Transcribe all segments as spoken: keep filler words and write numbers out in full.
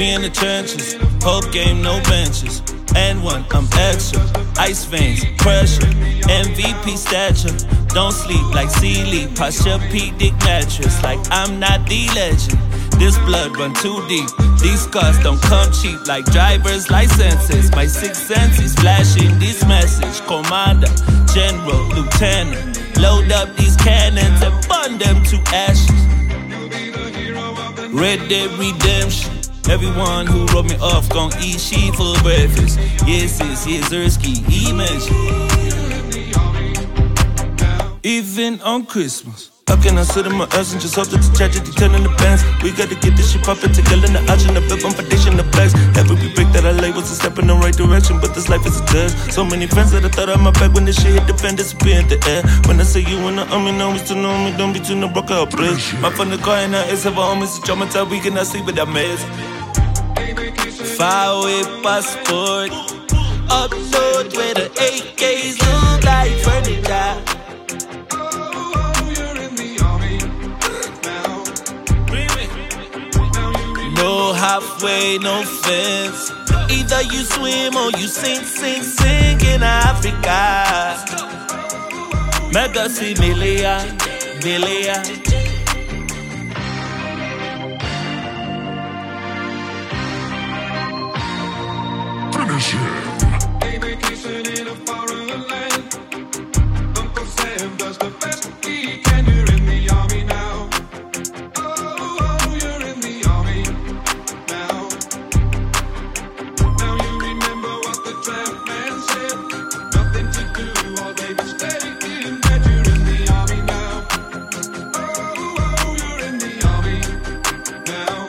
We in the trenches, whole game, no benches. And one, I'm extra. Ice veins, pressure, M V P stature. Don't sleep like Sealy, posture P dick mattress. Like I'm not the legend. This blood run too deep. These scars don't come cheap like driver's licenses. My sixth sense is flashing this message. Commander, General, Lieutenant. Load up these cannons and burn them to ashes. Red Dead Redemption. Everyone who wrote me off gon' eat shit for breakfast. Yes, yes, yes, Ersky, he mentioned. Even on Christmas. How can I sit in my ass and just hope that the tragedy turn in the bands? We gotta get this shit poppin', take a in the action, the big on foundation, the flags. Every break that I lay was a step in the right direction, but this life is a test. So many friends that I thought on my back when this shit hit the fan, disappear in the air. When I say you in the army, now we still know me, don't be too no broke out, please. My phone the car and I is have a home, it's a traumatized, we cannot sleep with that mess. Five-way passport, upload where the A Ks look like furniture. No halfway, no fence. Either you swim or you sink, sink, sink in Africa. Mega see million, million. Finish him. Vacation in a foreign land. Uncle Sam does the best he can. You're in the army now. Oh, you're in the army now. Now you remember what the trap man said. Nothing to do all day but stay in bed. You're in the army now. Oh, you're in the army now.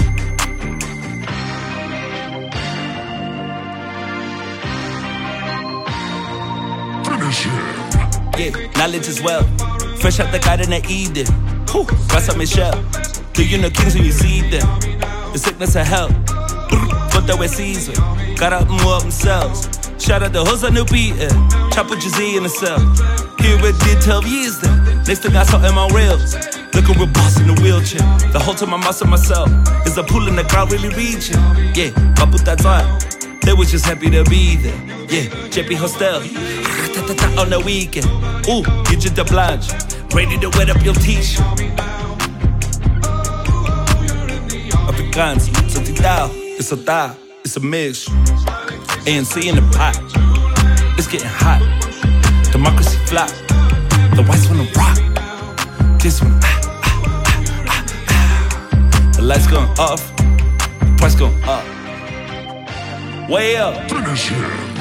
Yeah, knowledge is wealth. Fresh out the garden of Eden. Whew, got some Michelle. Do you know kings when you see them? The sickness of health. Fuck that with Caesar. Got out and up themselves. Shout out the hoes on New Peter. Chop with Z in the cell. Here it did twelve years then. Next thing I saw him on rails. Looking real boss in the wheelchair. The whole time I'm out myself. Is a pool in the crowd really reaching? Yeah, I put that time. They was just happy to be there. Yeah, J P Hostel. On the weekend. Ooh, get your blanche. Ready to wet up your t-shirt. Afrikaans, so titao. It's a thigh, it's a mix. A N C in the pot. It's getting hot. Democracy flop. The whites wanna rock. This one, ah, ah, ah, ah, ah. The lights going off. The price going up. Way up. Finish him.